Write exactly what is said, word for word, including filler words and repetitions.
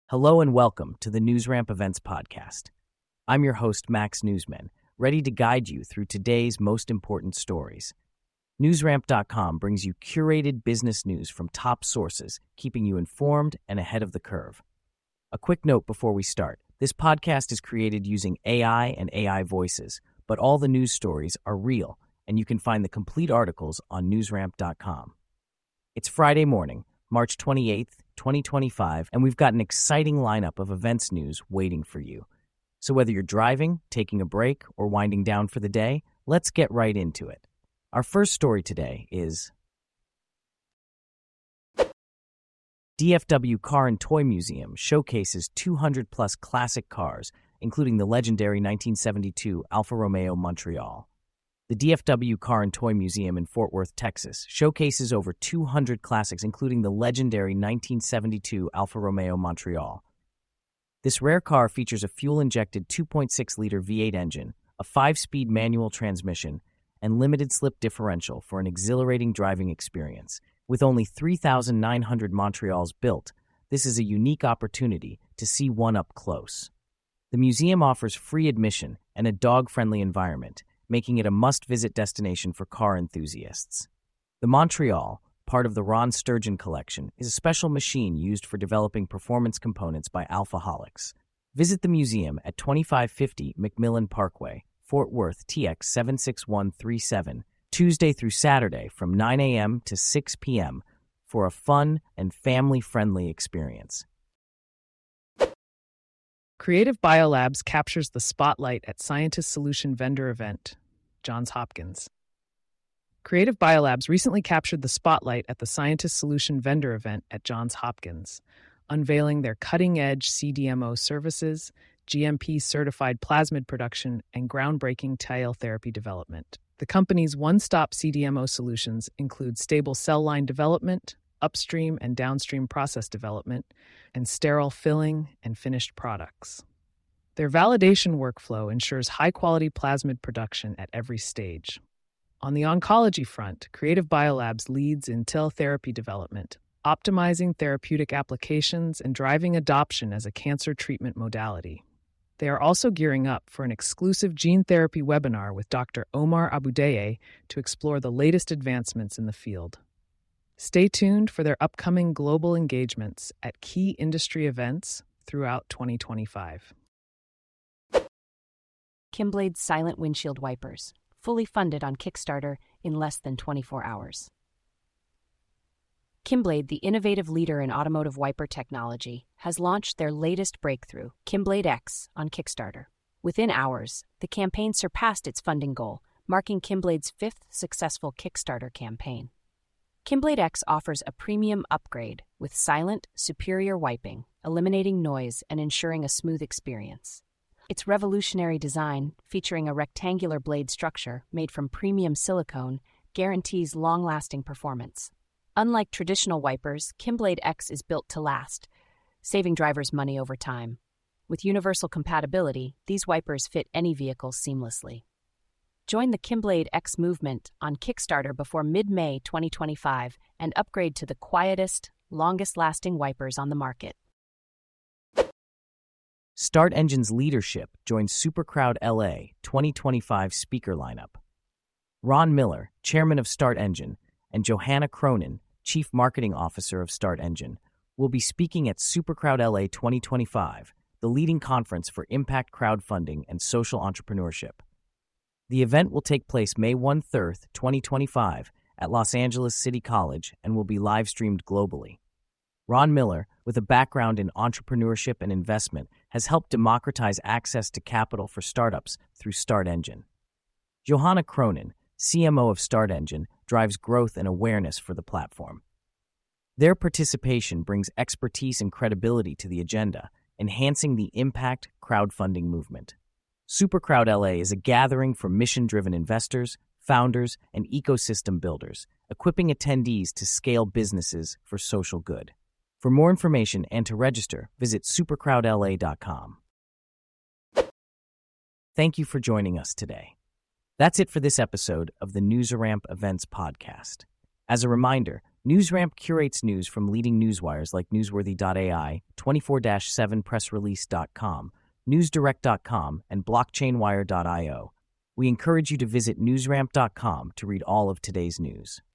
Hello and welcome to the NewsRamp Events Podcast. I'm your host, Max Newsman, ready to guide you through today's most important stories. NewsRamp dot com brings you curated business news from top sources, keeping you informed and ahead of the curve. A quick note before we start. This podcast is created using A I and A I voices, but all the news stories are real, and you can find the complete articles on NewsRamp dot com. It's Friday morning, March twenty-eighth, twenty twenty-five, and we've got an exciting lineup of events news waiting for you. So whether you're driving, taking a break, or winding down for the day, let's get right into it. Our first story today is D F W Car and Toy Museum showcases two hundred plus classic cars, including the legendary nineteen seventy-two Alfa Romeo Montreal. The D F W Car and Toy Museum in Fort Worth, Texas, showcases over two hundred classics, including the legendary nineteen seventy-two Alfa Romeo Montreal. This rare car features a fuel-injected two point six liter V eight engine, a five-speed manual transmission, and limited-slip differential for an exhilarating driving experience. With only three thousand nine hundred Montreals built, this is a unique opportunity to see one up close. The museum offers free admission and a dog-friendly environment, making it a must-visit destination for car enthusiasts. The Montreal, part of the Ron Sturgeon collection, is a special machine used for developing performance components by Alphaholics. Visit the museum at twenty-five fifty McMillan Parkway, Fort Worth, T X seven six one three seven, Tuesday through Saturday from nine a.m. to six p.m. for a fun and family-friendly experience. Creative Biolabs captures the spotlight at Scientist Solution Vendor Event, Johns Hopkins. Creative Biolabs recently captured the spotlight at the Scientist Solution Vendor Event at Johns Hopkins, unveiling their cutting-edge C D M O services, G M P-certified plasmid production, and groundbreaking T I L therapy development. The company's one-stop C D M O solutions include stable cell line development, upstream and downstream process development, and sterile filling and finished products. Their validation workflow ensures high-quality plasmid production at every stage. On the oncology front, Creative Biolabs leads in T I L therapy development, optimizing therapeutic applications and driving adoption as a cancer treatment modality. They are also gearing up for an exclusive gene therapy webinar with Doctor Omar Abudeye to explore the latest advancements in the field. Stay tuned for their upcoming global engagements at key industry events throughout twenty twenty-five. Kimblade's silent windshield wipers, fully funded on Kickstarter in less than twenty-four hours. Kimblade, the innovative leader in automotive wiper technology, has launched their latest breakthrough, Kimblade X, on Kickstarter. Within hours, the campaign surpassed its funding goal, marking Kimblade's fifth successful Kickstarter campaign. Kimblade X offers a premium upgrade with silent, superior wiping, eliminating noise and ensuring a smooth experience. Its revolutionary design, featuring a rectangular blade structure made from premium silicone, guarantees long-lasting performance. Unlike traditional wipers, Kimblade X is built to last, saving drivers money over time. With universal compatibility, these wipers fit any vehicle seamlessly. Join the Kimblade X movement on Kickstarter before mid-May twenty twenty-five and upgrade to the quietest, longest-lasting wipers on the market. Start Engine's leadership joins SuperCrowd L A twenty twenty-five speaker lineup. Ron Miller, chairman of Start Engine, and Johanna Cronin, chief marketing officer of Start Engine, will be speaking at SuperCrowd L A twenty twenty-five, the leading conference for impact crowdfunding and social entrepreneurship. The event will take place May third, twenty twenty-five, at Los Angeles City College and will be live-streamed globally. Ron Miller, with a background in entrepreneurship and investment, has helped democratize access to capital for startups through Start Engine. Johanna Cronin, C M O of Start Engine, drives growth and awareness for the platform. Their participation brings expertise and credibility to the agenda, enhancing the impact crowdfunding movement. SuperCrowd L A is a gathering for mission-driven investors, founders, and ecosystem builders, equipping attendees to scale businesses for social good. For more information and to register, visit super crowd L A dot com. Thank you for joining us today. That's it for this episode of the NewsRamp Events Podcast. As a reminder, NewsRamp curates news from leading newswires like Newsworthy dot A I, twenty-four seven press release dot com, newsdirect dot com, and blockchain wire dot io. We encourage you to visit newsramp dot com to read all of today's news.